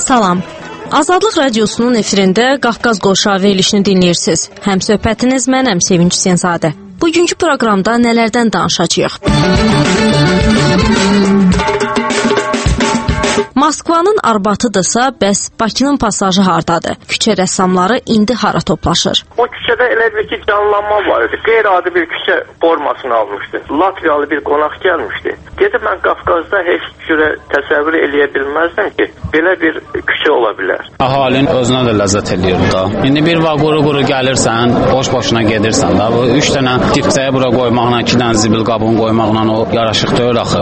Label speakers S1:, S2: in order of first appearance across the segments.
S1: Salam. Azadlıq radiosunun efirində Qafqaz Qoşağı verilişini dinləyirsiniz. Həm söhbətiniz mənəm Sevinç Senzadə. Bugünkü proqramda nələrdən danışacağıq? Moskvanın Arbatıdırsa, bəs Bakının pasajı hardadır? Küçə rəssamları indi hara toplaşır?
S2: O küçədə elə bir ki, canlanma var idi. Qeyri-adi bir küçə formasını almışdı. Latviyalı bir qonaq gəlmişdi. Dedi, mən Qafqazda heç cürə təsəvvür eləyə bilməzdim ki, belə bir küçə ola bilər.
S3: Əhalin özünə də ləzzət eləyir da. İndi bir vaxt quru-quru gəlirsən, boş-boşuna gedirsən da. Bu 3 dənə dipçəyə bura qoymaqla, 2 dənə zibil qabını qoymaqla o yaraşıq deyil axı.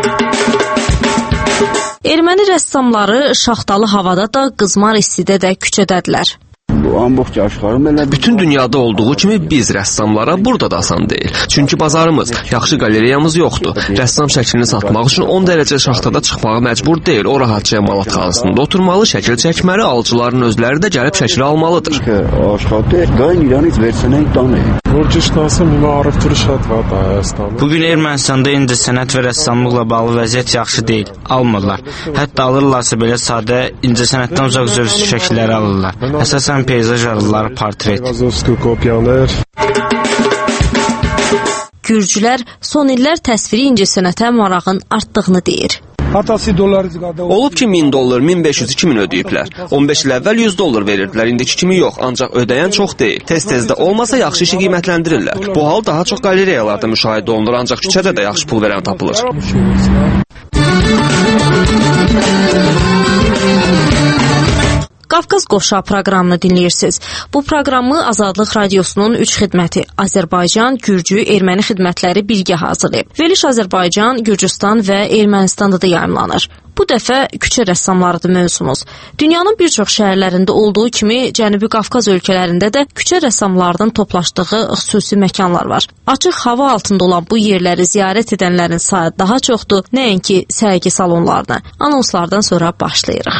S1: Erməni rəssamları şaxtalı havada da, qızmar istidə də küçədədirlər.
S4: Bütün dünyada olduğu kimi biz rəssamlara burada da asan deyil. Çünki bazarımız, yaxşı qalereyamız yoxdur. Rəssam şəklini satmaq üçün 10 dərəcə şaxtada çıxmağa məcbur deyil. O rahatca emalatxanasında oturmalı, şəkil çəkməli, alıcıların özləri də gəlib şəkil almalıdır.
S5: Bugün Ermənistanda incəsənət və rəssamlıqla bağlı vəziyyət yaxşı deyil. Almırlar. Hətta alırlarsa belə sadə incəsənətdən uzaq zövsü şəkilləri alırlar. Əsasən peyzaj alırlar, portret.
S1: Gürcülər son illər təsviri incəsənətə marağın artdığını deyir.
S4: Olub ki, $1000, $1500, $2000 ödəyiblər. 15 il əvvəl $100 verirdilər, indiki kimi yox, ancaq ödəyən çox deyil. Tez-tezdə olmasa yaxşı işi qiymətləndirirlər. Bu hal daha çox qalereyalarda müşahidə olunur, ancaq küçədə də yaxşı pul verən tapılır.
S1: Qafqaz Qoşağı proqramını dinləyirsiniz. Bu proqramı Azadlıq radiosunun 3 xidməti Azərbaycan, Gürcü, Erməni xidmətləri birgə hazırlayıb. Veriliş Azərbaycan, Gürcüstan və Ermənistanda da yayımlanır. Bu dəfə küçə rəssamlarıdır mövzumuz. Dünyanın bir çox şəhərlərində olduğu kimi Cənubi Qafqaz ölkələrində də küçə rəssamlarının toplaşdığı xüsusi məkanlar var. Açıq hava altında olan bu yerləri ziyarət edənlərin sayı daha çoxdur, nəinki sərgi salonlarına. Anonslardan sonra başlayırıq.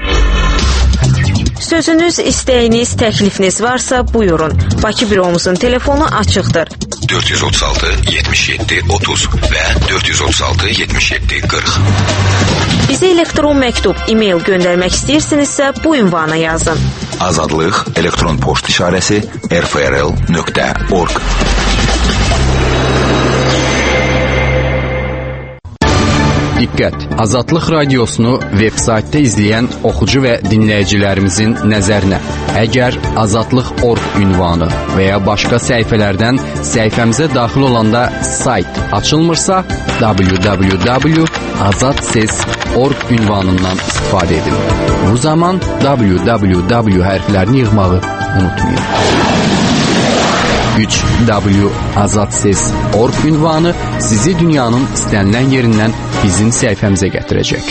S1: Sözünüz, istəyiniz, təklifiniz varsa buyurun. Bakı büromuzun telefonu açıqdır.
S6: 436 77 30 və 436 77 40.
S1: Bizə elektron məktub, e-mail göndərmək istəyirsinizsə bu ünvana yazın.
S6: Azadlıq elektron poçt işarəsi rfrl.org.
S7: Diqqət! Azadlıq radiosunu veb-saytda izləyən oxucu və dinləyicilərimizin nəzərinə. Əgər azadlıq.org ünvanı və ya başqa səhifələrdən səhifəmizə daxil olanda sayt açılmırsa, www.azadses.org ünvanından istifadə edin. Bu zaman www hərflərini yığmağı unutmayın. 3w.azadses.org ünvanı sizi dünyanın istənilən yerindən bizim səhifəmizə gətirəcək.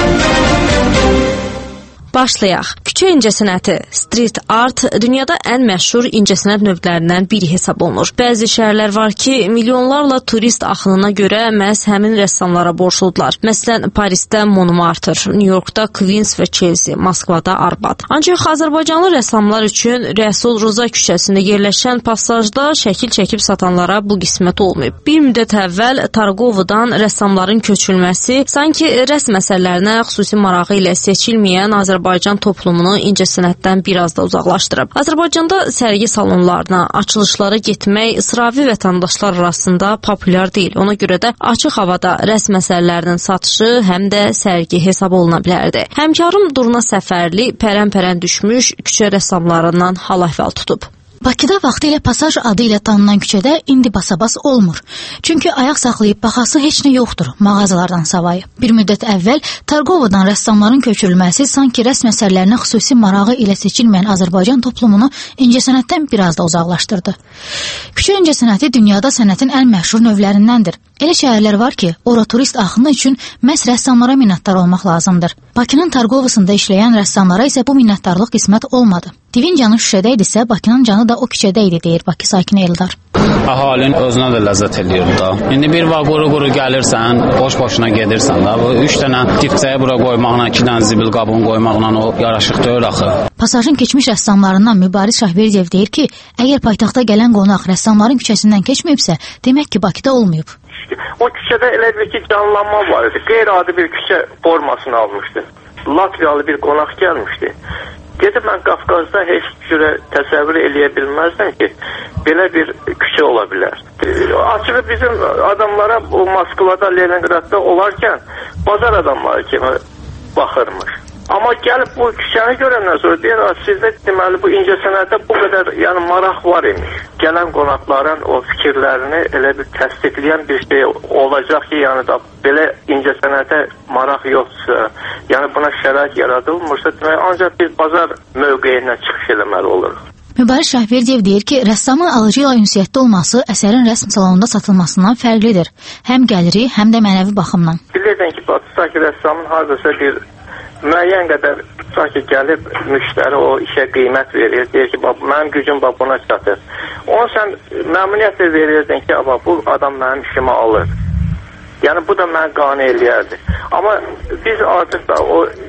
S1: Başlayaq. Küçə incəsənəti, street art dünyada ən məşhur incəsənət növlərindən biri hesab olunur. Bəzi şəhərlər var ki, milyonlarla turist axınına görə məhz həmin rəssamlara borcludular. Məsələn, Parisdə Montmartre, New Yorkda Queens və Chelsea, Moskvada Arbat. Ancaq Azərbaycanlı rəssamlar üçün Rəsul Ruza küçəsində yerləşən pasajda şəkil çəkib satanlara bu qismət olmayıb. Bir müddət əvvəl Targovadan rəssamların köçülməsi sanki rəsm əsərlərinə xüsusi marağı ilə seçilməyən Azərbaycan toplumunu incəsənətdən biraz da uzaqlaşdırıb. Azərbaycanda sərgi salonlarına, açılışlara getmək sıravi vətəndaşlar arasında populyar deyil. Ona görə də açıq havada rəsm əsərlərinin satışı həm də sərgi hesab oluna bilərdi. Həmkarım Durna Səfərli pərən-pərən düşmüş küçə rəssamlarından hal-əhval tutub.
S8: Bakıda vaxtilə pasaj adı ilə tanınan küçədə indi basabas olmur. Çünki ayaq saxlayıb baxası heç nə yoxdur mağazalardan savayı. Bir müddət əvvəl Targovadan rəssamların köçürülməsi sanki rəsm əsərlərinə xüsusi marağı ilə seçilməyən Azərbaycan toplumunu incəsənətdən biraz da uzaqlaşdırdı. Küçə incəsənəti dünyada sənətin ən məşhur növlərindəndir. Elə şəhərlər var ki, ora turist axını üçün məhz rəssamlara minnətdar olmaq lazımdır. Bakının Targovasında işləyən rəssamlara isə bu minnətdarlıq qismət olmadı. Divin canı Şuşədə idisə, Bakının canı da o küçədə idi, deyir Bakı sakini Eldar.
S3: Əhalin özünə də ləzzət eləyir da. İndi bir vaxt quru-quru gəlirsən, boş-boşuna gedirsən da. Bu 3 dənə dipçəyə bura qoymaqla, 2 dənə zibil qabını qoymaqla o yaraşıq deyil axı.
S8: Pasajın keçmiş rəssamlarından Mübariz Şahverdiyev deyir ki, əgər paytaxta gələn qonaq rəssamların küçəsindən keçməyibsə, demək ki, Bakıda olmayıb.
S2: O küçədə elə bir ki, canlanma var idi. Qeyri-adi bir küçə formasını almışdı. Latviyalı bir qonaq gəlmişdi. Dedi, mən Qafqazda heç cürə təsəvvür eləyə bilməzdim ki, belə bir küçə ola bilər. Açığı bizim adamlara bu Moskvada, Leningradda olarkən bazar adamları kimi baxırmış. Amma gəlib bu küçəni görəndən sonra deyir, sizdə deməli bu incəsənətdə bu qədər yəni maraq var imiş. Gələn qonaqların o fikirlərini elə bir təsdiqləyən bir şey olacaq ki, yəni da belə incəsənətə maraq yoxsa, yəni buna şərait yaradılmırsa, demək ancaq biz bazar mövqeyindən çıxış eləməli oluruq.
S8: Mübariz Şahverdiyev deyir ki, rəssamın alıcı ilə ünsiyyətdə olması əsərin rəsm salonunda satılmasından fərqlidir. Həm gəliri, həm də mənəvi baxımdan.
S2: Bilirsən ki, sanki rəssamın hardasa bir müəyyən qədər sanki gəlib müştəri o işə qiymət verir. Deyir ki, mənim gücüm buna çatır. Onu sən məmnuniyyətlə verirdin ki, bu adam mənim işimi alır. Yəni bu da məni qane eləyərdi. Amma biz artıq da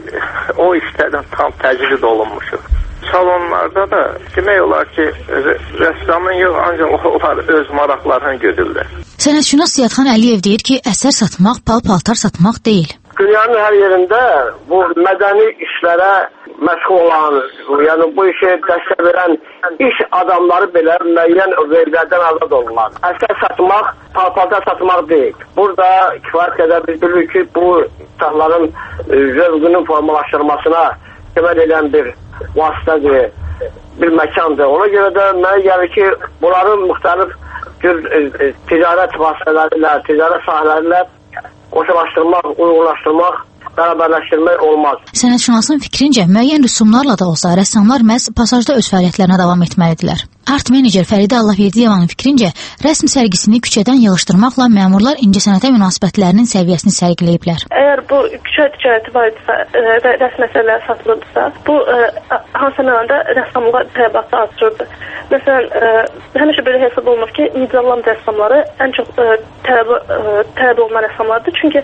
S2: o işlərdən tam təcrid olunmuşuq. Salonlarda da demək olar ki, rəssamın yox, ancaq onlar öz maraqlarını güdürlər.
S8: Sənətşünas Ziyadxan Əliyev deyir ki, əsər satmaq, pal-paltar satmaq deyil.
S9: Dünyanın hər yerində bu mədəni işlərə məşğul olan, yəni bu işə dəstək verən iş adamları belə müəyyən vergilərdən azad olurlar. Əsər satmaq, pal-paltar satmaq deyil. Burada kifayət qədər bilirik ki, bu insanların zövqünün formalaşdırmasına kömək edən bir vasitədir, bir məkandır. Ona görə də mənə gəlir ki, bunların müxtəlif ticarət vasitələri ilə, ticarət sahələri ilə qoşulaşdırmaq, uyğunlaşdırmaq, bərabərləşdirmək olmaz.
S8: Sənətşünasın fikrincə, müəyyən rüsumlarla da olsa, rəssamlar məhz pasajda öz fəaliyyətlərinə davam etməlidirlər. Art menecer Fəridə Allahverdiyevanın fikrincə, rəsm sərgisini küçədən yığışdırmaqla məmurlar incəsənətə münasibətlərinin səviyyəsini sərgiləyiblər.
S10: Əgər bu küçə ticarəti var idisə və rəsm əsərləri satılırsa, bu hansı mənada rəssamlığa tələbatı artırırdı. Məsələn, həmişə belə hesab olunur ki, Niderland rəssamları ən çox tələb olunan rəssamlardır. Çünki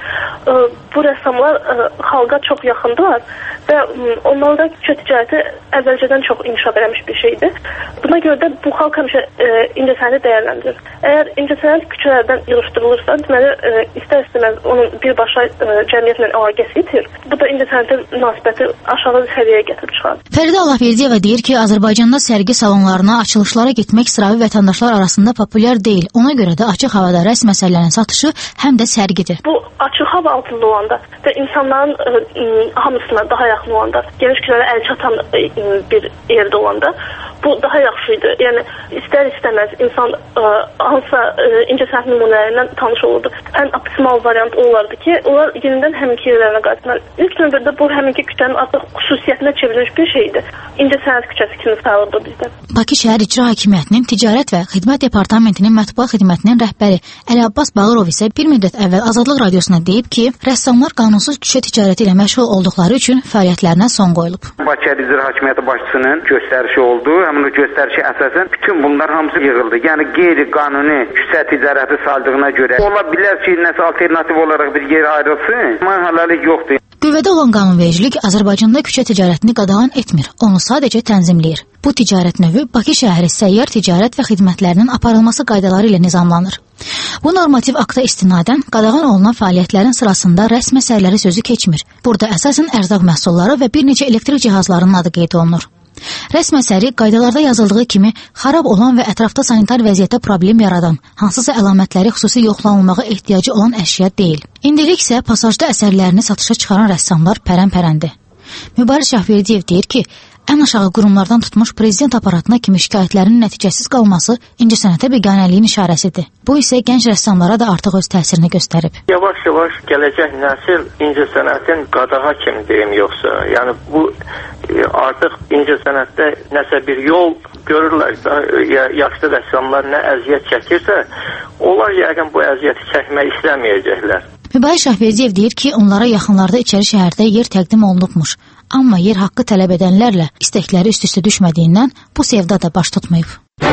S10: bu rəssamlar xalqa çox yaxındılar və onlarda küçə ticarəti əvvəlcədən çox inkişaf eləmiş bir şeydir. Buna görə də bu xalq həmişə incəsənəti dəyərləndirir. Əgər incəsənət küçələrdən yığışdırılırsa, deməli, istər-istəməz onun birbaşa cəmiyyətlə əlaqəsi itir. Bu da incəsənətin münasibəti aşağı səviyyəyə gətirib çıxarır.
S8: Fəridə Allahverdiyeva deyir ki, Azərbaycanda sərgi salonlarına, açılışlara getmək sıravi vətəndaşlar arasında populyar deyil. Ona görə də açıq havada rəsm əsərlərinin satışı həm də sərgidir.
S10: Bu açıq hava altında olanda və insanların hamısına daha yaxın olanda, geniş kütlələrə əl çatan bir yerdə olanda bu daha yaxşıydı. Yəni istər-istəməz insan hansısa incəsənət nümunələrindən tanış olurdu. Ən optimal variant olardı ki, onlar yenidən həminki yerlərinə qayıtsınlar. İlk növbədə bu həminki küçənin artıq xüsusiyyətinə çevrilmiş bir şeydir. İncəsənət küçəsi kimi sayılırdı bizdə.
S8: Bakı Şəhər İcra Hakimiyyətinin Ticarət və Xidmət Departamentinin Mətbuat Xidmətinin rəhbəri Əli Abbas Bağırov isə bir müddət əvvəl Azadlıq Radiosuna deyib ki, rəssamlar qanunsuz küçə ticarəti ilə məşğul olduqları üçün fəaliyyətlərinə son qoyulub.
S11: Bakı Şəhər İcra Hakimiyyəti başçısının göstərişi oldu. Həmin o göstərişə əsasən bütün bunlar hamısı yığıldı. Yəni qeyri-qanuni küçə ticarəti saldığına görə ola bilər ki, nəsə alternativ olaraq bir yer ayrılsın. Amma hələlik yoxdur.
S8: Qüvvədə olan qanunvericilik Azərbaycanda küçə ticarətini qadağan etmir, onu sadəcə tənzimləyir. Bu ticarət növü Bakı şəhəri səyyar ticarət və xidmətlərinin aparılması qaydaları ilə nizamlanır. Bu normativ akta istinadən qadağan olunan fəaliyyətlərin sırasında rəsm əsərləri sözü keçmir. Burada əsasən ərzaq məhsulları və bir neçə elektrik cihazlarının adı qeyd olunur. Rəsm əsəri qaydalarda yazıldığı kimi xarab olan və ətrafda sanitar vəziyyətdə problem yaradan, hansısa əlamətləri xüsusi yoxlanılmağa ehtiyacı olan əşya deyil. İndilik isə pasajda əsərlərini satışa çıxaran rəssamlar pərən-pərəndir. Mübariz Şahverdiyev deyir ki, ən aşağı qurumlardan tutmuş prezident aparatına kimi şikayətlərinin nəticəsiz qalması incəsənətə biganəliyin işarəsidir. Bu isə gənc rəssamlara da artıq öz təsirini göstərib.
S2: Yavaş-yavaş gələcək nəsil incəsənətin qadağa kimi deyim yoxsa, yəni bu artıq incəsənətdə nəsə bir yol görürlər. Yaşlı rəssamlar nə əziyyət çəkirsə, onlar yəqin bu əziyyəti çəkmək istəməyəcəklər.
S8: Mübariz Şahverdiyev deyir ki, onlara yaxınlarda içəri şəhərdə yer təqdim olunubmuş. Amma yer haqqı tələb edənlərlə istəkləri üst-üstə düşmədiyindən bu sevda da baş tutmayıb.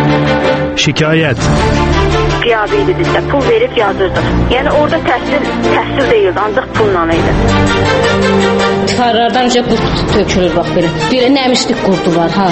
S12: Şikayət.
S13: Qiyabi idi bizdə, pul verib yazırdıq. Yəni orada təhsil deyildi, ancaq pulla idi.
S14: Tifarlardan öncə qurd tökülür, bax belə. Belə nəmişlik qurdu var, ha.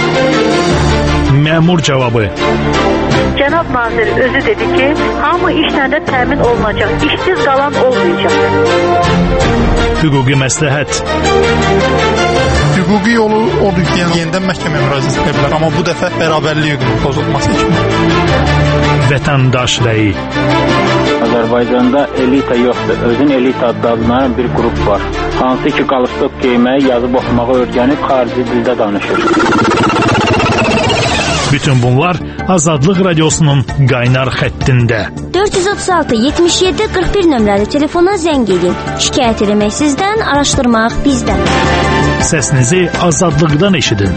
S12: Məmur cavabı.
S13: Cənab nazir özü dedi ki, hamı işlə də təmin olunacaq, işsiz qalan olmayacaq.
S12: hüquqi məsləhət.
S15: Hüquqi yolu odur ki, yenidən məhkəməyə müraciət edə bilər, amma bu dəfə bərabərlik hüququnun pozulması kimi.
S12: Vətəndaş rəyi.
S16: Azərbaycanda elita yoxdur. Özün elita adlanan bir qrup var. Hansı ki, qalstok geyməyi, yazıb oxumağı öyrənib xarici dildə danışır.
S12: Bütün bunlar Azadlıq Radiosunun qaynar xəttində.
S17: 436 77 41 nömrəli telefona zəng edin. Şikayət etmək sizdən, araşdırmaq bizdən.
S12: Səsinizi Azadlıqdan eşidin.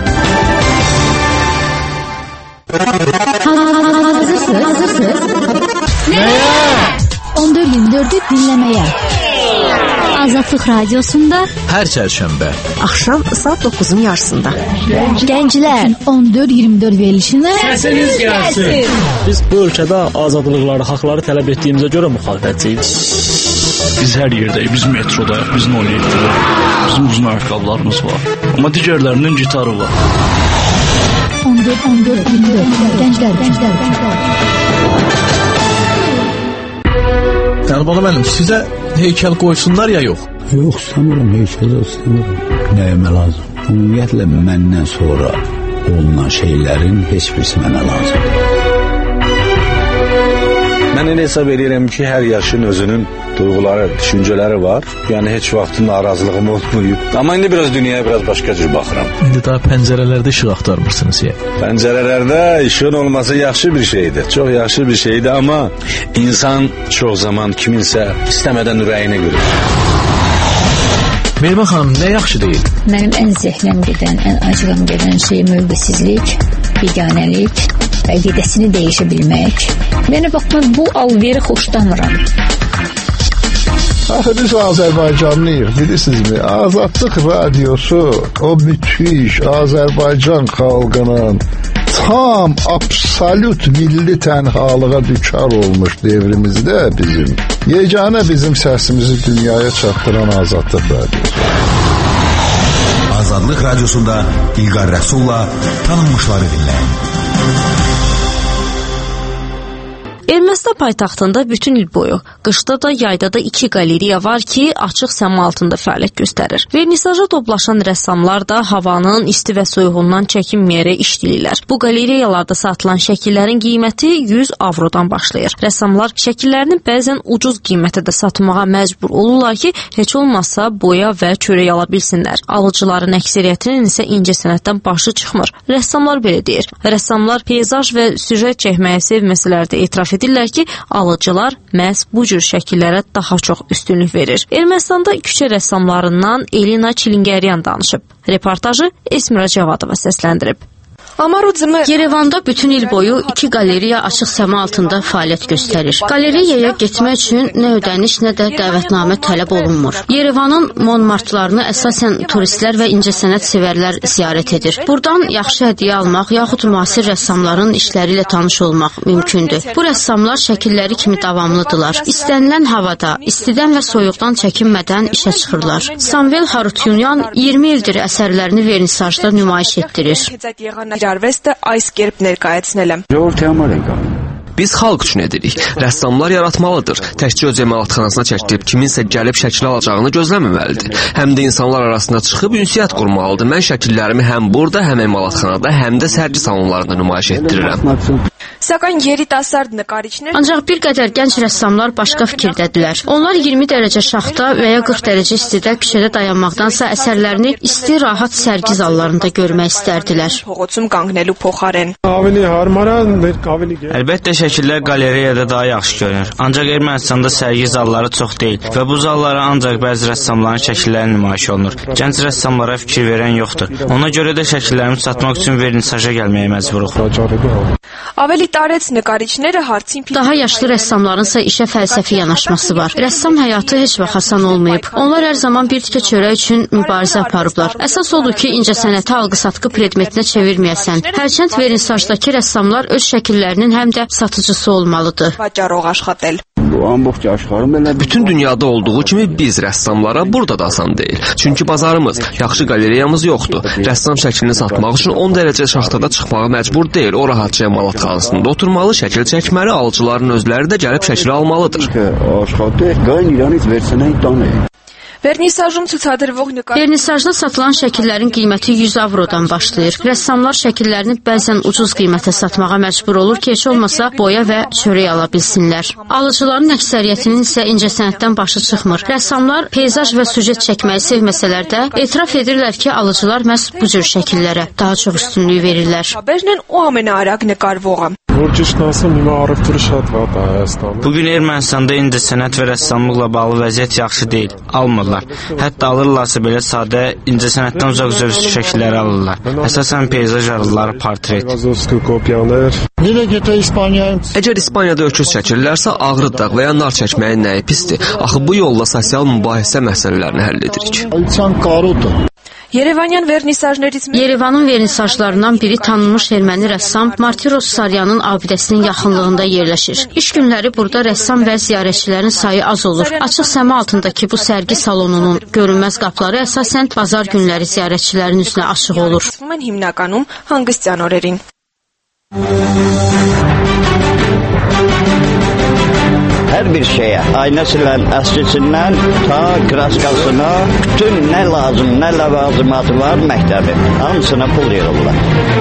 S8: Hazırsınız? Nəyə? 14-24'ü dinləməyə. Azadlıq Radiosunda
S18: hər çərşənbə
S19: axşam saat 9'un yarısında.
S8: Gənclər 14-24 verilişinə
S18: səsiniz gəlsin.
S20: Biz bu ölkədə azadlıqları, haqları tələb etdiyimizə görə müxalifətçiyiz.
S12: Biz hər yerdəyik, biz metrodayıq, biz 17'də. Bizim uzun ayaqqabılarımız var. Amma digərlərinin gitarı var.
S8: 14-24 Gənclər.
S18: Yəni bana mənim, sizə heykəl qoysunlar ya yox?
S21: Yox, istəmirəm, heykəl istəmirəm. Nəyəmə lazım? Ümumiyyətlə, məndən sonra olunan şeylərin heç birisi mənə lazımdır.
S22: Mən elə hesab edirəm ki, hər yaşın özünün duyğuları, düşüncələri var. Yəni heç vaxt narazılığım olmayıb. Amma indi biraz dünyaya biraz başqa cür baxıram.
S18: İndi daha pəncərələrdə işıq axtarmırsınız ya.
S22: Pəncərələrdə işığın olması yaxşı bir şeydir. Çox yaxşı bir şeydir, amma insan çox zaman kiminsə istəmədən ürəyinə görür.
S18: Mehman xanım, nə yaxşı deyil?
S23: Mənim ən zehnəm gedən, ən acığım gedən şey mövqesizlik, biganəlik, əqidəsini dəyişə bilmək. Mənə baxma, bu alveri xoşlanmıram.
S21: Axı biz Azərbaycanlıyıq, bilirsinizmi? Azadlıq Radiosu o müthiş Azərbaycan xalqının tam absolut milli tənhalığa düçar olmuş devrimizdə yeganə bizim səsimizi dünyaya çatdıran Azadlıq Radiosu.
S6: Azadlıq Radiosunda İlqar Rəsulla tanınmışları dinləyin.
S1: Ermənistan paytaxtında bütün il boyu, qışda da, yayda da 2 qaleriya var ki, açıq səma altında fəaliyyət göstərir. Vernisaja toplaşan rəssamlar da havanın isti və soyuğundan çəkinməyərək işləyirlər. Bu qaleriyalarda satılan şəkillərin qiyməti 100 avrodan başlayır. Rəssamlar şəkillərini bəzən ucuz qiymətə də satmağa məcbur olurlar ki, heç olmazsa boya və çörək ala bilsinlər. Alıcıların əksəriyyətinin isə incəsənətdən başı çıxmır. Rəssamlar belə deyir. Rəssamlar peyzaj və süjet çəkməyi sevməsələr də etiraf edirlər ki, alıcılar məhz bu cür şəkillərə daha çox üstünlük verir. Ermənistanda küçə rəssamlarından Elina Çilingəryan danışıb. Reportajı Esmira Cavadova səsləndirib. Yerevanda bütün il boyu 2 qaleriya açıq səma altında fəaliyyət göstərir. Qaleriyaya getmək üçün nə ödəniş, nə də dəvətnamə tələb olunmur. Yerevanın Montmartlarını əsasən turistlər və incəsənət sevərlər ziyarət edir. Buradan yaxşı hədiyyə almaq, yaxud müasir rəssamların işləri ilə tanış olmaq mümkündür. Bu rəssamlar şəkilləri kimi davamlıdırlar. İstənilən havada, istidən və soyuqdan çəkinmədən işə çıxırlar. Samvel Harutyunyan 20 ildir əsərlərini vernisajda nümayiş etdirir.
S24: Այս կերպ ներկայացնել եմ։
S4: Biz xalq üçün edirik. Rəssamlar yaratmalıdır. Təkcə öz emalatxanasına çəkilib kiminsə gəlib şəkil alacağını gözləməməlidir. Həm də insanlar arasında çıxıb ünsiyyət qurmalıdır. Mən şəkillərimi həm burada, həm emalatxanada, həm də sərgi salonlarında nümayiş etdirirəm.
S1: Ancaq bir qədər gənc rəssamlar başqa fikirdədirlər. Onlar 20 dərəcə şaxta və ya 40 dərəcə istidə küçədə dayanmaqdansa əsərlərini isti, rahat sərgi zallarında görmək istərdilər.
S5: Əlbəttə şəkillər qalereyada daha yaxşı görünür. Ancaq Ermənistanda sərgi zalları çox deyil və bu zallara ancaq bəzi rəssamların şəkilləri nümayiş olunur. Gənc rəssamlara fikir verən yoxdur. Ona görə də şəkillərimi satmaq üçün vernisaja gəlməyə məcburuq.
S1: Daha yaşlı rəssamlarınsa işə fəlsəfi yanaşması var. Rəssam həyatı heç vaxt asan olmayıb. Onlar hər zaman bir tikə çörək üçün mübarizə aparıblar. Əsas odur ki, incəsənəti alqı-satqı predmetinə çevirməyəsən. Hərçənd vernisajdakı rəssamlar öz şəkillərinin həm də satıcısı olmalıdır.
S4: Bütün dünyada olduğu kimi biz rəssamlara burada da asan deyil. Çünki bazarımız, yaxşı qalereyamız yoxdur. Rəssam şəklini satmaq üçün 10 dərəcə şaxtada çıxmağa məcbur deyil. O rahatca emalatxanasında oturmalı, şəkil çəkməli, alıcıların özləri də gəlib şəkil almalıdır.
S1: Vernisajda satılan şəkillərin qiyməti 100 avrodan başlayır. Rəssamlar şəkillərini bəzən ucuz qiymətə satmağa məcbur olur ki, heç olmasa boya və çörək ala bilsinlər. Alıcıların əksəriyyətinin isə incəsənətdən başı çıxmır. Rəssamlar peyzaj və süjet çəkməyi sevməsələr də, etiraf edirlər ki, alıcılar məhz bu cür şəkillərə daha çox üstünlük verirlər.
S5: Bugün Ermənistanda incəsənət və rəssamlıqla bağlı vəziyyət yaxşı deyil. Almırlar. Hətta alırlarsa belə sadə incəsənətdən uzaq şəkilləri alırlar. Əsasən peyzaj alırlar, portret.
S4: Əgər İspaniyada öküz çəkirlərsə, ağrı dağ və ya nar çəkməyin nəyi pisdir? Axı bu yolla sosial mübahisə məsələlərini həll edirik.
S1: Yerevanın vernisajlarından biri tanınmış erməni rəssam Martiros Saryanın abidəsinin yaxınlığında yerləşir. İş günləri burada rəssam və ziyarətçilərin sayı az olur. Açıq səma altındakı bu sərgi salonunun görünməz qapıları əsasən bazar günləri ziyarətçilərin üzünə açıq olur.
S3: Hər bir şeyə, aynəsindən, əskisindən, ta kraskasına, bütün nə lazım, nə ləvazimatı var məktəbi, hamısına pul yığırlar.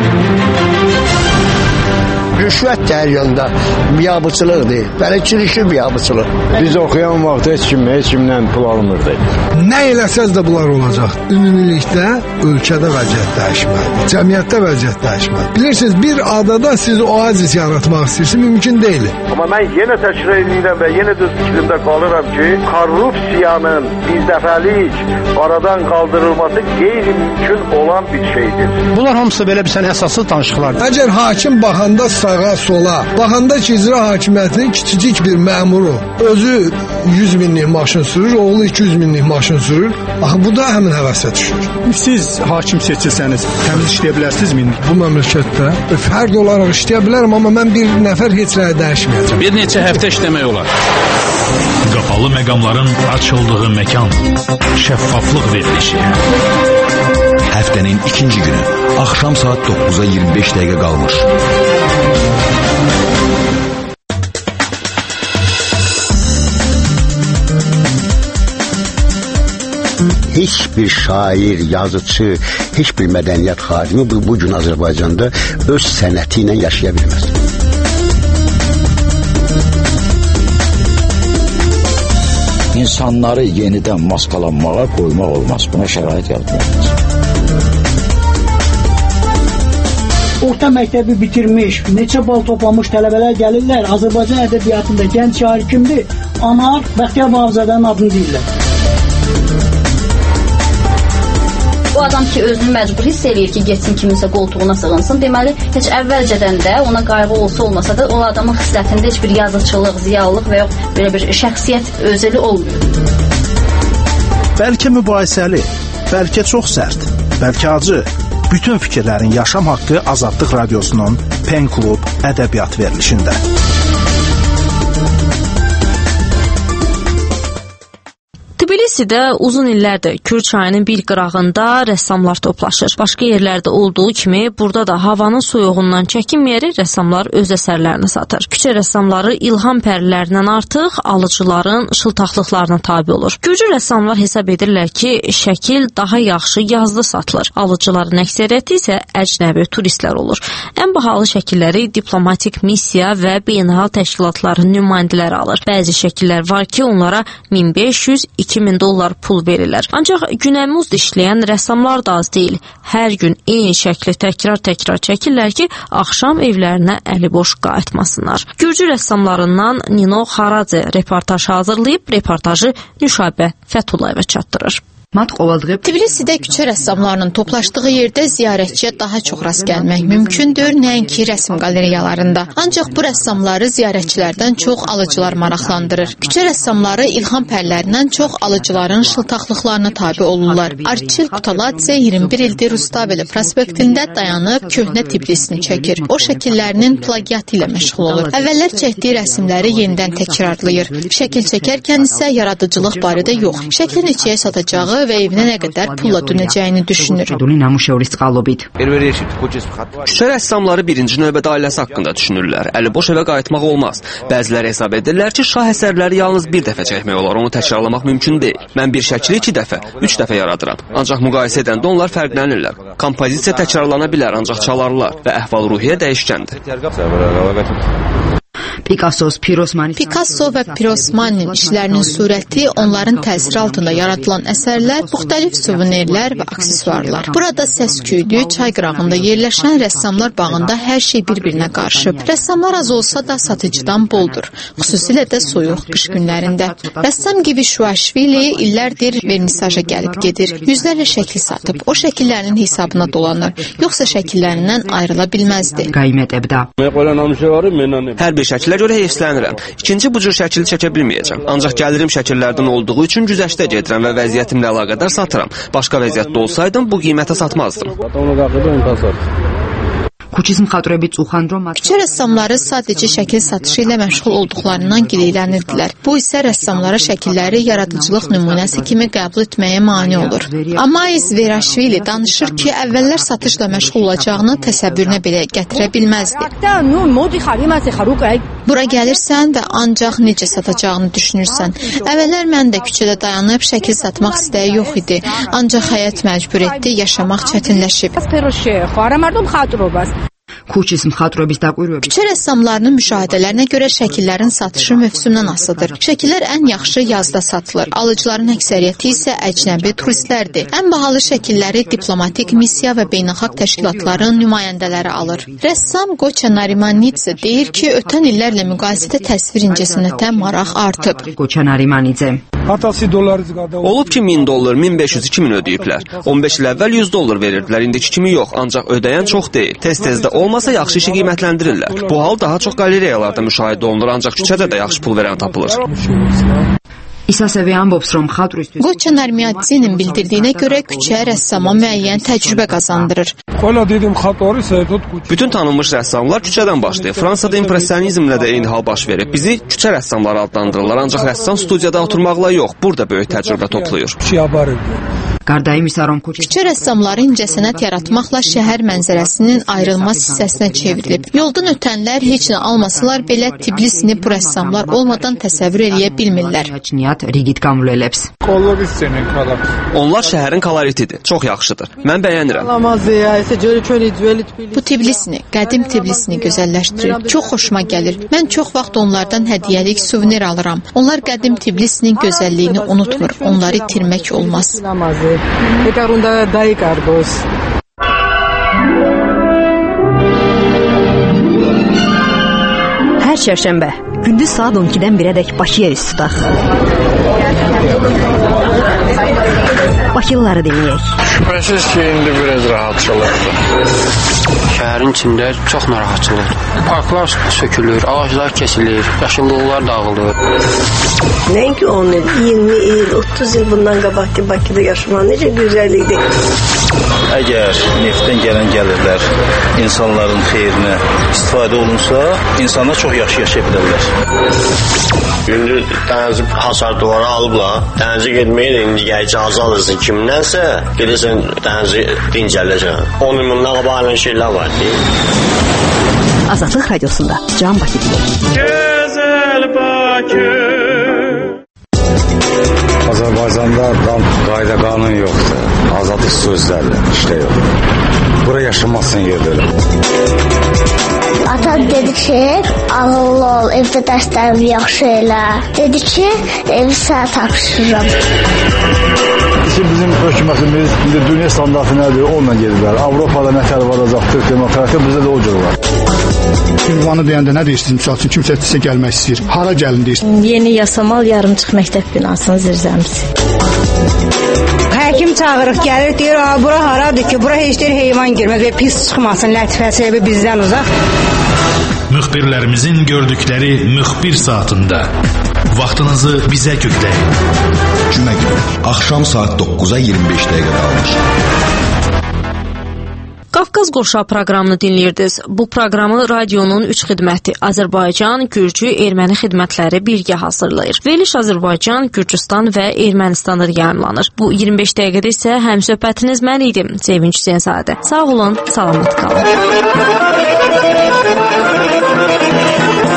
S7: Rüşvət də hər yanda biabıçılıq deyil, bələdçilikli biabıçılıq.
S22: Biz oxuyan vaxt heç kimdən pul almırdı.
S7: Nə eləsəz də bunlar olacaq. Ümumilikdə ölkədə vəziyyət dəyişməlidir, cəmiyyətdə vəziyyət dəyişməlidir. Bilirsiniz, bir adada siz oazis yaratmaq istəyirsiniz, mümkün deyil.
S11: Amma mən yenə təkrar edirəm və yenə düz fikrimdə qalıram ki, korrupsiyanın birdəfəlik aradan qaldırılması qeyri-mümkün olan bir şeydir.
S9: Bunlar hamısı belə bir sən əsassız danışıqlardır.
S7: Əgər hakim baxanda sağa sola, baxanda ki, icra hakimiyyətinin kiçicik bir məmuru özü 100 minlik maşın sürür, oğlu 200 minlik maşın sürür. Axı bu da həmin həvəsə düşür.
S9: Siz hakim seçilsəniz, təmiz işləyə bilərsiniz mi?
S7: Bu məmləkətdə fərd olaraq işləyə bilərəm, amma mən bir nəfər heç nəyə dəyişməyəcəm.
S12: Bir neçə həftə işləmək olar. Qapalı məqamların açıldığı məkan, şəffaflıq verilişi.
S6: Həftənin ikinci günü, axşam saat 9-a 25 dəqiqə qalmış.
S21: Heç bir şair, yazıcı, heç bir mədəniyyət xadimi bu gün Azərbaycanda öz sənəti ilə yaşaya bilməz.
S10: İnsanları yenidən maskalanmağa qoymaq olmaz. Buna şərait yaratmaq olmaz.
S25: Orta məktəbi bitirmiş, neçə bal toplamış tələbələr gəlirlər. Azərbaycan ədəbiyyatında gənc şair kimdir? Anar Bəxtiyar Vahabzadənin adını deyirlər.
S26: O adam ki, özünü məcbur hiss eləyir ki, getsin kiminsə qoltuğuna sığınsın. Deməli, heç əvvəlcədən də ona qayğı olsa da, o adamın xislətində heç bir yazıçılıq, ziyalılıq və yox belə bir şəxsiyyət özəli olmuyor.
S9: Bəlkə mübahisəli, bəlkə çox sərt, bəlkə acı. Bütün fikirlərin yaşam haqqı Azadlıq Radiosunun Pen Klub ədəbiyyat verilişində.
S1: Tbilisidə uzun illərdir Kür çayının bir qırağında rəssamlar toplaşır. Başqa yerlərdə olduğu kimi burada da havanın soyuğundan çəkinməyərək rəssamlar öz əsərlərini satır. Küçə rəssamları ilham pərilərindən artıq alıcıların şıltaqlıqlarına tabe olur. Gürcü rəssamlar hesab edirlər ki, şəkil daha yaxşı yazda satılır. Alıcıların əksəriyyəti isə əcnəbi turistlər olur. Ən bahalı şəkilləri diplomatik missiya və beynəlxalq təşkilatların nümayəndələri alır. Bəzi şəkillər var ki, onlara 1500-2000 dollar pul verirlər. Ancaq günəmuzda işləyən rəssamlar da az deyil. Hər gün eyni şəkli təkrar çəkirlər ki, axşam evlərinə əliboş qayıtmasınlar. Gürcü rəssamlarından Nino Haradze reportaj hazırlayıb, reportajı Nüşabə Fətullayeva çatdırır.
S8: Tbilisidə küçə rəssamlarının toplaşdığı yerdə ziyarətçiyə daha çox rast gəlmək mümkündür, nəinki rəsm qaleriyalarında. Ancaq bu rəssamları ziyarətçilərdən çox alıcılar maraqlandırır. Küçə rəssamları ilham pərlərindən çox alıcıların şıltaqlıqlarına tabe olurlar. Arçil Kutaladze 21 ildir Rustaveli prospektində dayanıb köhnə Tbilisini çəkir. O şəkillərinin plagiatı ilə məşğul olur. Əvvəllər çəkdiyi rəsmləri yenidən təkrarlayır. Şəkil çəkərkən isə yaradıcılıq barədə yox. Şəklin neçəyə satacağı
S2: və evinə nə qədər pulla dönəcəyini düşünür.
S4: Küçə rəssamları birinci növbədə ailəsi haqqında düşünürlər. Əli boş evə qayıtmaq olmaz. Bəziləri hesab edirlər ki, şah əsərləri yalnız bir dəfə çəkmək olar, onu təkrarlamaq mümkün deyil. Mən bir şəkli 2 dəfə, 3 dəfə yaradıram. Ancaq müqayisə edəndə onlar fərqlənirlər. Kompozisiya təkrarlana bilər, ancaq çalarlar və əhval-ruhiyyə dəyişkəndir.
S2: Picasso və Pirosmaninin işlərinin surəti, onların təsiri altında yaradılan əsərlər, müxtəlif suvenirlər və aksesuarlar. Burada səs-küydü, çay qırağında yerləşən rəssamlar bağında hər şey bir-birinə qarışıb. Rəssamlar az olsa da satıcıdan boldur, xüsusilə də soyuq qış günlərində. Rəssam Givişvaşvili illərdir vernisaja gəlib gedir. Yüzlərlə şəkil satıb, o şəkillərinin hesabına dolanır, yoxsa şəkillərindən ayrıla bilməzdi.
S4: Hər bir şəkilə görə heyfslənirəm. İkinci bu cür şəkil çəkə bilməyəcəm. Ancaq gəlirim şəkillərdən olduğu üçün güzəştə gedirəm və vəziyyətimlə əlaqədar satıram. Başqa vəziyyətdə olsaydım bu qiymətə satmazdım.
S2: Küçə rəssamları sadəcə şəkil satışı ilə məşğul olduqlarından giləylənirdilər. Bu isə rəssamlara şəkilləri yaradıcılıq nümunəsi kimi qəbul etməyə mane olur. Amaiz Veraşvili danışır ki, əvvəllər satışla məşğul olacağını təsəvvürünə belə gətirə bilməzdi. Bura gəlirsən və ancaq necə satacağını düşünürsən. Əvvəllər mən də küçədə dayanıb şəkil satmaq istəyi yox idi. Ancaq həyat məcbur etdi, yaşamaq çətinləşib. Küçə rəssamlarının müşahidələrinə görə şəkillərin satışı mövsümdən asılıdır. Şəkillər ən yaxşı yazda satılır. Alıcıların əksəriyyəti isə əcnəbi turistlərdir. Ən bahalı şəkilləri diplomatik missiya və beynəlxalq təşkilatların nümayəndələri alır. Rəssam Qoça Narimanidze deyir ki, ötən illərlə müqayisədə təsvir incəsənətə maraq artıb.
S4: Olub ki, $1000, $1500, $2000 ödəyiblər. 15 il əvvəl $100 verirdilər, indiki kimi yox, ancaq ödəyən çox deyil. Tez-tez də olmasa yaxşı işi qiymətləndirirlər. Bu hal daha çox qaleriyalarda müşahidə olunur, ancaq küçədə də yaxşı pul verən tapılır.
S2: Qoça Narmiadzinin bildirdiyinə görə küçə rəssama müəyyən təcrübə qazandırır.
S4: Bütün tanınmış rəssamlar küçədən başlayır. Fransada impressionizmlə də eyni hal baş verib. Bizi küçə rəssamları adlandırırlar, ancaq rəssam studiyada oturmaqla yox, burada böyük təcrübə toplayır.
S2: Küçə rəssamları incəsənət yaratmaqla şəhər mənzərəsinin ayrılmaz hissəsinə çevrilib. Yoldan ötənlər heç nə almasalar belə Tbilisini bu rəssamlar olmadan təsəvvür eləyə bilmirlər.
S4: Onlar şəhərin koloritidir, çox yaxşıdır. Mən bəyənirəm.
S2: Bu Tbilisini, qədim Tbilisini gözəlləşdirir. Çox xoşuma gəlir. Mən çox vaxt onlardan hədiyyəlik suvenir alıram. Onlar qədim Tbilisinin gözəlliyini unutmur. Onları itirmək olmaz.
S19: Hər çərşənbə gündüz saat 12-dən 1-ədək Bakı yerüstü tutaq. Bakılıları dinləyək.
S13: Şübhəsiz ki, indi biraz rahatçılıqdır. Şəhərin içində çox narahatçılıq. Parklar sökülür, ağaclar kesilir, yaşıllıqlar dağılır.
S14: Nəinki 10 il, 20 il, 30 il bundan qabaqki Bakıda yaşamaq necə gözəl idi.
S22: Əgər neftdən gələn gəlirlər insanların xeyrinə istifadə olunsa, insanlar çox yaxşı yaşaya bilərlər.
S15: Gündüz dənizi hasar duvara alıblar. Dənizi getməyə də indi icazə alırsın kimdənsə, gedirsən dənizi dincələcəksən. 10 il bundan qabaq şeylər var deyil.
S19: Azadlıq radiosunda Can Bakı deyil.
S13: Gözəl Bakı.
S22: Azərbaycanda qayda qanun yoxdur. Azadlıq sözləri işte yox. Bura yaşamazsın yerdə.
S16: Ata dedi ki, ağıllı ol, evdə dərslərini yaxşı elə. Dedi ki, evi sənə tapşırıram.
S22: Bizim hökumətimiz dünya standartı nədir? Onunla gedirlər. Avropada nətər varacaqdır, demokratiya bizdə də o cür var.
S17: Ünvanı deyəndə nə deyirsin? Kimsə sizə gəlmək istəyir. Hara gəlin deyirsin?
S23: Yeni Yasamal yarımçıq məktəb binasının zirzəmisi.
S27: Həkim çağırıq, gəlir, deyir, bura haradır ki, bura heç deyir heyvan girməz və pis çıxmasın, lətifəsi bizdən uzaq.
S28: Müxbirlərimizin gördükləri müxbir saatında vaxtınızı bizə kökləyin.
S6: Cümə günü axşam saat 9-a 25 dəqiqə qalmış.
S1: Qafqaz Qurşağı proqramını dinləyirdiniz. Bu proqramı radionun 3 xidməti Azərbaycan, Gürcü, Erməni xidmətləri birgə hazırlayır. Veriliş Azərbaycan, Gürcüstan və Ermənistanda yayımlanır. Bu 25 dəqiqədə isə həmsöhbətiniz mən idim, Sevinç Hüseynzadə. Sağ olun, salamat qalın.